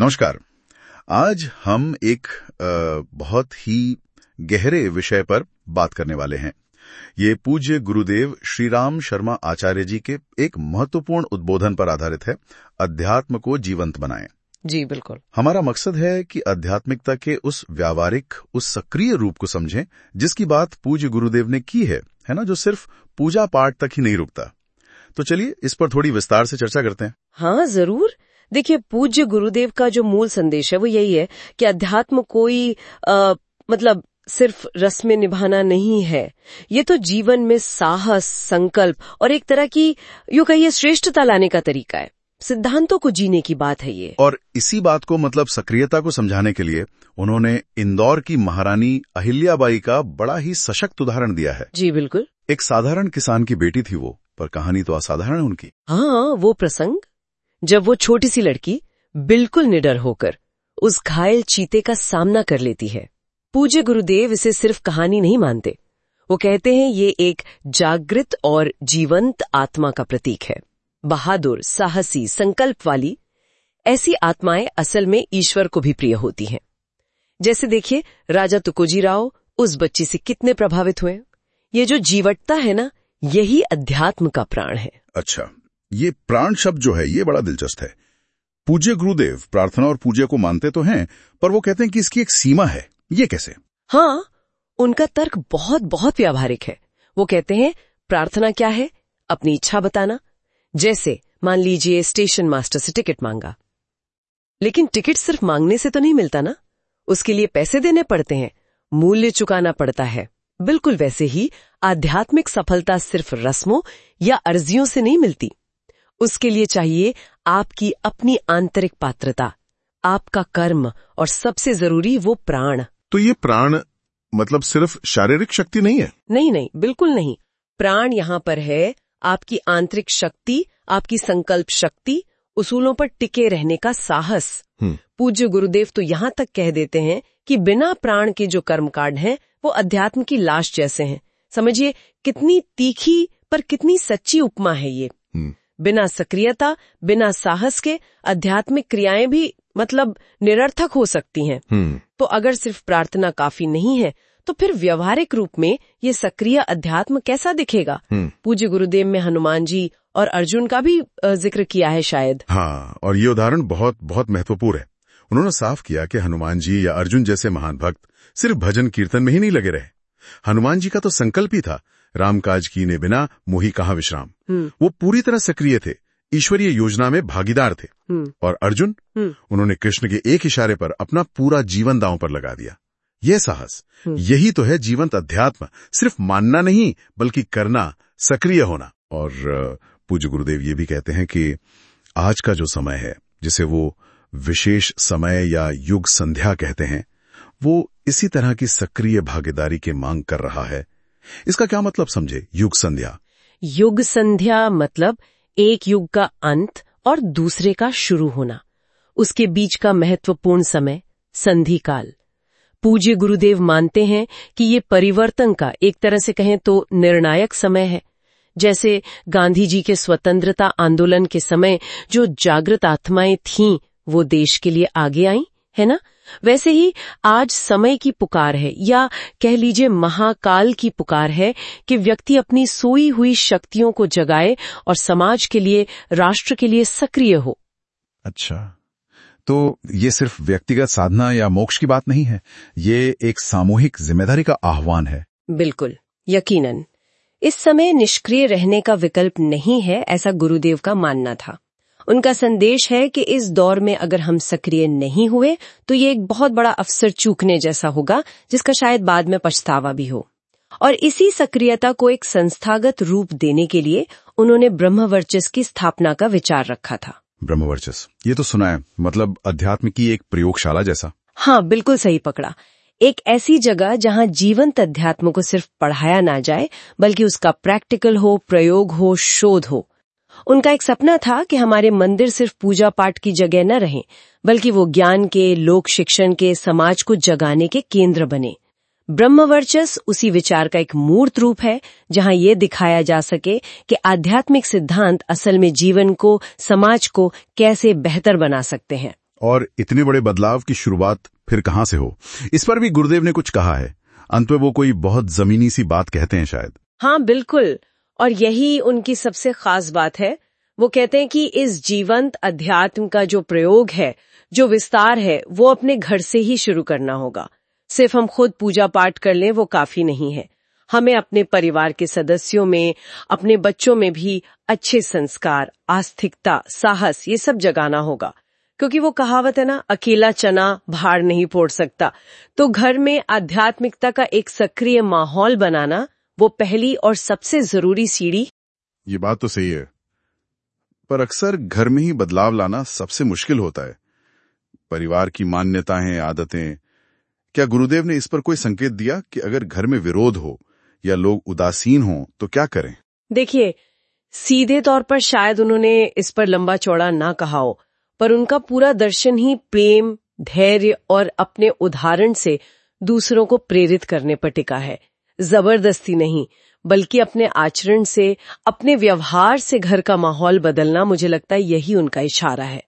नमस्कार। आज हम एक बहुत ही गहरे विषय पर बात करने वाले हैं। ये पूज्य गुरुदेव श्री राम शर्मा आचार्य जी के एक महत्वपूर्ण उद्बोधन पर आधारित है, अध्यात्म को जीवंत बनाएं। जी बिल्कुल। हमारा मकसद है कि आध्यात्मिकता के उस व्यावहारिक, उस सक्रिय रूप को समझें जिसकी बात पूज्य गुरुदेव ने की है ना, जो सिर्फ पूजा पाठ तक ही नहीं रुकता। तो चलिए इस पर थोड़ी विस्तार से चर्चा करते हैं। हाँ जरूर। देखिए, पूज्य गुरुदेव का जो मूल संदेश है वो यही है कि अध्यात्म कोई मतलब सिर्फ रस्में निभाना नहीं है। ये तो जीवन में साहस, संकल्प और एक तरह की यूं कहिए श्रेष्ठता लाने का तरीका है। सिद्धांतों को जीने की बात है ये। और इसी बात को मतलब सक्रियता को समझाने के लिए उन्होंने इंदौर की महारानी अहिल्याबाई का बड़ा ही सशक्त उदाहरण दिया है। जी बिल्कुल। एक साधारण किसान की बेटी थी वो, पर कहानी तो असाधारण है उनकी। हाँ, वो प्रसंग जब वो छोटी सी लड़की बिल्कुल निडर होकर उस घायल चीते का सामना कर लेती है। पूज्य गुरुदेव इसे सिर्फ कहानी नहीं मानते। वो कहते हैं ये एक जागृत और जीवंत आत्मा का प्रतीक है। बहादुर, साहसी, संकल्प वाली ऐसी आत्माएं असल में ईश्वर को भी प्रिय होती हैं। जैसे देखिए, राजा तुकोजी राव उस बच्ची से कितने प्रभावित हुए। ये जो जीवटता है ना, यही अध्यात्म का प्राण है। अच्छा, ये प्राण शब्द जो है ये बड़ा दिलचस्प है। पूज्य गुरुदेव प्रार्थना और पूजा को मानते तो हैं, पर वो कहते हैं कि इसकी एक सीमा है। ये कैसे? हाँ, उनका तर्क बहुत बहुत व्यावहारिक है। वो कहते हैं प्रार्थना क्या है? अपनी इच्छा बताना। जैसे मान लीजिए स्टेशन मास्टर से टिकट मांगा, लेकिन टिकट सिर्फ मांगने से तो नहीं मिलता ना, उसके लिए पैसे देने पड़ते हैं, मूल्य चुकाना पड़ता है। बिल्कुल वैसे ही आध्यात्मिक सफलता सिर्फ रस्मों या अर्जियों से नहीं मिलती। उसके लिए चाहिए आपकी अपनी आंतरिक पात्रता, आपका कर्म और सबसे जरूरी वो प्राण। तो ये प्राण मतलब सिर्फ शारीरिक शक्ति नहीं है? नहीं, बिल्कुल नहीं। प्राण यहाँ पर है आपकी आंतरिक शक्ति, आपकी संकल्प शक्ति, उसूलों पर टिके रहने का साहस। पूज्य गुरुदेव तो यहाँ तक कह देते हैं कि बिना प्राण के जो कर्मकांड हैं वो अध्यात्म की लाश जैसे हैं। समझिए कितनी तीखी पर कितनी सच्ची उपमा है ये। बिना सक्रियता, बिना साहस के आध्यात्मिक क्रियाएं भी मतलब निरर्थक हो सकती हैं। तो अगर सिर्फ प्रार्थना काफी नहीं है तो फिर व्यवहारिक रूप में ये सक्रिय अध्यात्म कैसा दिखेगा? पूज्य गुरुदेव में हनुमान जी और अर्जुन का भी जिक्र किया है शायद। हाँ, और ये उदाहरण बहुत बहुत महत्वपूर्ण है। उन्होंने साफ किया कि हनुमान जी या अर्जुन जैसे महान भक्त सिर्फ भजन कीर्तन में ही नहीं लगे रहे। हनुमान जी का तो संकल्प ही था, राम काज कीने बिना मोहि कहाँ विश्राम। वो पूरी तरह सक्रिय थे, ईश्वरीय योजना में भागीदार थे। और अर्जुन, उन्होंने कृष्ण के एक इशारे पर अपना पूरा जीवन दांव पर लगा दिया। यह साहस, यही तो है जीवंत अध्यात्म। सिर्फ मानना नहीं बल्कि करना, सक्रिय होना। और पूज्य गुरुदेव ये भी कहते हैं कि आज का जो समय है, जिसे वो विशेष समय या युग संध्या कहते हैं, वो इसी तरह की सक्रिय भागीदारी की मांग कर रहा है। इसका क्या मतलब समझे? युग संध्या। युग संध्या मतलब एक युग का अंत और दूसरे का शुरू होना, उसके बीच का महत्वपूर्ण समय, संधि काल। पूज्य गुरुदेव मानते हैं कि ये परिवर्तन का एक तरह से कहें तो निर्णायक समय है। जैसे गांधी जी के स्वतंत्रता आंदोलन के समय जो जागृत आत्माएं थीं वो देश के लिए आगे आईं, है ना? वैसे ही आज समय की पुकार है, या कह लीजिए महाकाल की पुकार है कि व्यक्ति अपनी सोई हुई शक्तियों को जगाए और समाज के लिए, राष्ट्र के लिए सक्रिय हो। अच्छा, तो ये सिर्फ व्यक्तिगत साधना या मोक्ष की बात नहीं है, ये एक सामूहिक जिम्मेदारी का आह्वान है। बिल्कुल, यकीनन। इस समय निष्क्रिय रहने का विकल्प नहीं है, ऐसा गुरुदेव का मानना था। उनका संदेश है कि इस दौर में अगर हम सक्रिय नहीं हुए तो ये एक बहुत बड़ा अवसर चूकने जैसा होगा, जिसका शायद बाद में पछतावा भी हो। और इसी सक्रियता को एक संस्थागत रूप देने के लिए उन्होंने ब्रह्मवर्चस की स्थापना का विचार रखा था। ब्रह्मवर्चस, ये तो सुना है, मतलब अध्यात्म की एक प्रयोगशाला जैसा। हाँ, बिल्कुल सही पकड़ा। एक ऐसी जगह जहाँ जीवंत अध्यात्म को सिर्फ पढ़ाया ना जाए बल्कि उसका प्रैक्टिकल हो, प्रयोग हो, शोध हो। उनका एक सपना था कि हमारे मंदिर सिर्फ पूजा पाठ की जगह न रहें, बल्कि वो ज्ञान के, लोक शिक्षण के, समाज को जगाने के केंद्र बने। ब्रह्मवर्चस उसी विचार का एक मूर्त रूप है, जहां ये दिखाया जा सके कि आध्यात्मिक सिद्धांत असल में जीवन को, समाज को कैसे बेहतर बना सकते हैं। और इतने बड़े बदलाव की शुरुआत फिर कहां से हो, इस पर भी गुरुदेव ने कुछ कहा है। अंत में वो कोई बहुत जमीनी सी बात कहते हैं शायद। हाँ बिल्कुल, और यही उनकी सबसे खास बात है। वो कहते हैं कि इस जीवंत अध्यात्म का जो प्रयोग है, जो विस्तार है, वो अपने घर से ही शुरू करना होगा। सिर्फ हम खुद पूजा पाठ कर लें वो काफी नहीं है। हमें अपने परिवार के सदस्यों में, अपने बच्चों में भी अच्छे संस्कार, आस्तिकता, साहस, ये सब जगाना होगा। क्योंकि वो कहावत है ना, अकेला चना भार नहीं फोड़ सकता। तो घर में आध्यात्मिकता का एक सक्रिय माहौल बनाना वो पहली और सबसे जरूरी सीढ़ी। ये बात तो सही है, पर अक्सर घर में ही बदलाव लाना सबसे मुश्किल होता है। परिवार की मान्यताएं, आदतें। क्या गुरुदेव ने इस पर कोई संकेत दिया कि अगर घर में विरोध हो या लोग उदासीन हों तो क्या करें? देखिए, सीधे तौर पर शायद उन्होंने इस पर लंबा चौड़ा ना कहा हो, पर उनका पूरा दर्शन ही प्रेम, धैर्य और अपने उदाहरण से दूसरों को प्रेरित करने पर टिका है। जबरदस्ती नहीं, बल्कि अपने आचरण से, अपने व्यवहार से घर का माहौल बदलना, मुझे लगता है यही उनका इशारा है।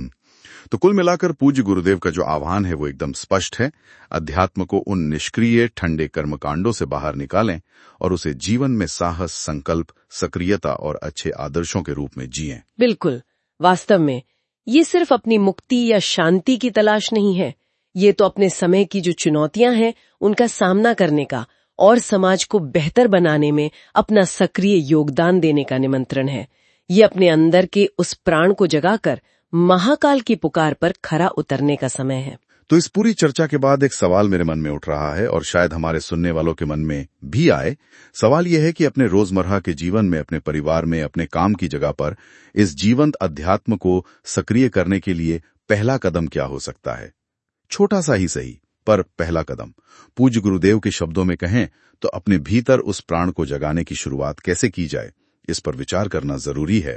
तो कुल मिलाकर पूज्य गुरुदेव का जो आह्वान है वो एकदम स्पष्ट है। अध्यात्म को उन निष्क्रिय, ठंडे कर्मकांडों से बाहर निकालें और उसे जीवन में साहस, संकल्प, सक्रियता और अच्छे आदर्शों के रूप में जिएं। बिल्कुल, वास्तव में ये सिर्फ अपनी मुक्ति या शांति की तलाश नहीं है। ये तो अपने समय की जो चुनौतियां हैं उनका सामना करने का और समाज को बेहतर बनाने में अपना सक्रिय योगदान देने का निमंत्रण है। ये अपने अंदर के उस प्राण को जगाकर महाकाल की पुकार पर खरा उतरने का समय है। तो इस पूरी चर्चा के बाद एक सवाल मेरे मन में उठ रहा है और शायद हमारे सुनने वालों के मन में भी आए। सवाल यह है कि अपने रोजमर्रा के जीवन में, अपने परिवार में, अपने काम की जगह पर इस जीवंत अध्यात्म को सक्रिय करने के लिए पहला कदम क्या हो सकता है? छोटा सा ही सही, पर पहला कदम। पूज्य गुरुदेव के शब्दों में कहें तो अपने भीतर उस प्राण को जगाने की शुरुआत कैसे की जाए, इस पर विचार करना जरूरी है।